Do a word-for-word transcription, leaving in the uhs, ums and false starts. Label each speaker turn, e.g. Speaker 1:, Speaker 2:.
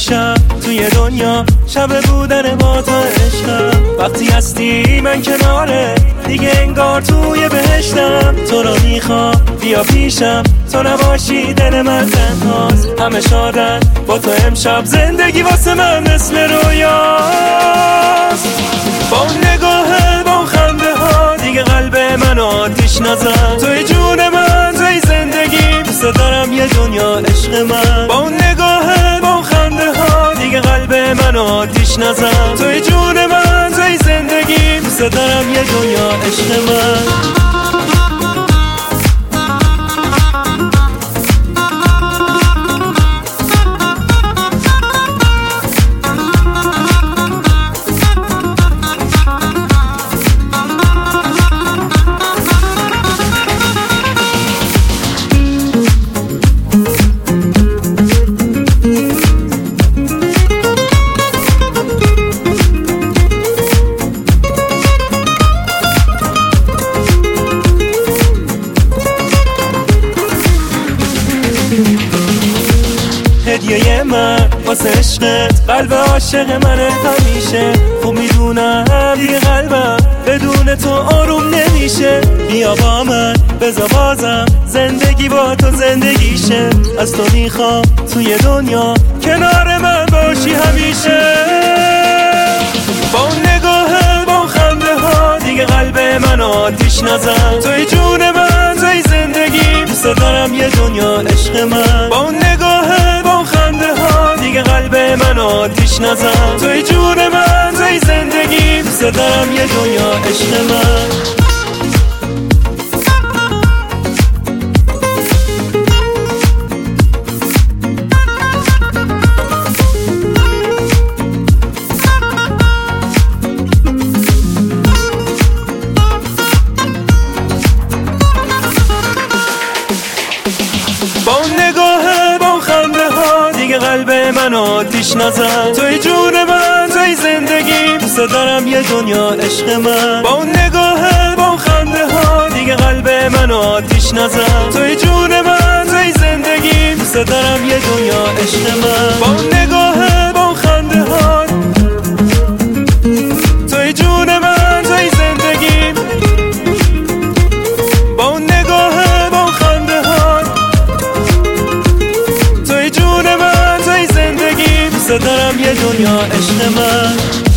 Speaker 1: شب توی دنیا شب بودن با تو عشقم. وقتی هستی من کناره دیگه انگار توی بهشتم. تو رو میخوام بیا پیشم، تو نباشی دل من تنهاست. همه شادن با تو امشب، زندگی واسه من مثل رویاست. با اون نگاهه با اون خنده ها دیگه قلب من آتیش نزن. توی جون من توی زندگی، دوست دارم یه دنیا عشق من. با اون نگاهه با اون خنده ها دیگه قلب من آتیش نزن. توی جون من توی زندگی، دوست دارم یه دنیا عشق من. هدیه من واسه عشقت، قلب عاشق منه همیشه. خوب میدونم دیگه قلبم بدون تو آروم نمیشه. بیا با من بذار بازم زندگی با تو زندگیشه. از تو میخوام توی دنیا کنار من باشی همیشه. با اون نگاهه با اون خنده ها دیگه قلب من آتیش نزن. توی جون من توی زندگی، دوست دارم یه دنیا عشق من. با اون نگاهه با اون خنده ها دیگه قلب من آتیش نزن. توی جون من توی زندگی، دوست دارم یه دنیا عشق من. با اون نگاهه با اون خنده ها دیگه قلب من آتیش نزن. توی جون من توی زندگی، دوست دارم یه دنیا عشق من. با اون نگاهه با اون خنده ها دیگه قلب من آتیش نزن. توی جون من توی زندگی، دوست دارم یه دنیا عشق من. با اون نگاهه با اون خنده ها توی جون من توی زندگی، با اون نگاهه با اون خنده ها توی جون من توی زندگی، دوست دارم یه دنیا عشق من.